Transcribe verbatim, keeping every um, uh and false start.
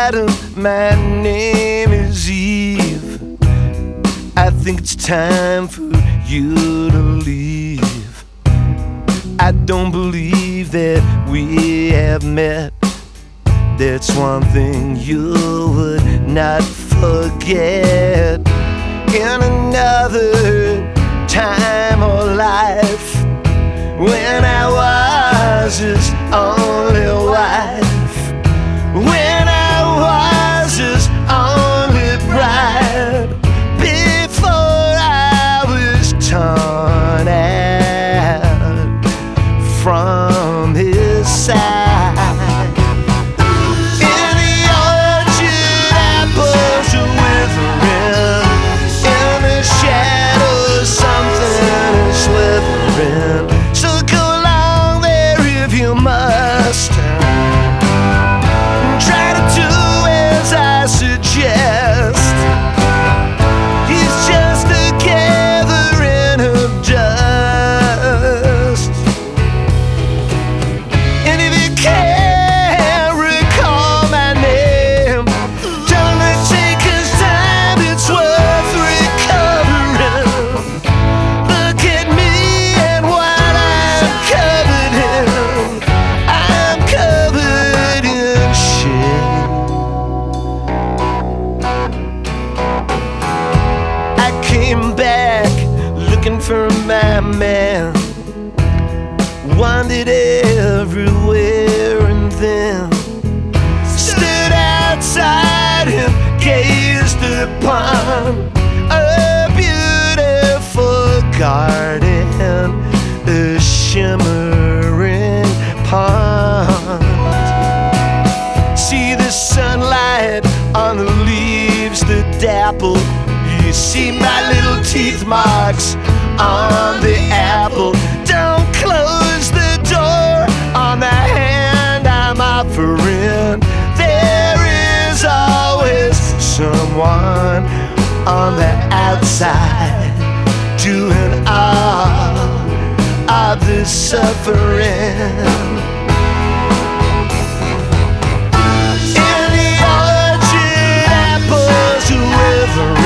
Adam, my name is Eve. I think it's time for you to leave. I don't believe that we have met. That's one thing you would not forget. In another time or life, when I was his only wife, when I was his only bride, before I was torn out from his side. So go along there if you must. Try to do as I suggest. He's just a gathering of dust. And if you can't recall my name, don't take his time, it's worth recovering. Look at me. Came back looking for my man, wandered everywhere and then stood outside and gazed upon a beautiful garden, a shimmering pond. See the sunlight on the leaves that dapple. You see my little teeth marks on the apple. Don't close the door on the hand I'm offering. There is always someone on the outside doing all of the suffering. In the orchard, apples withering.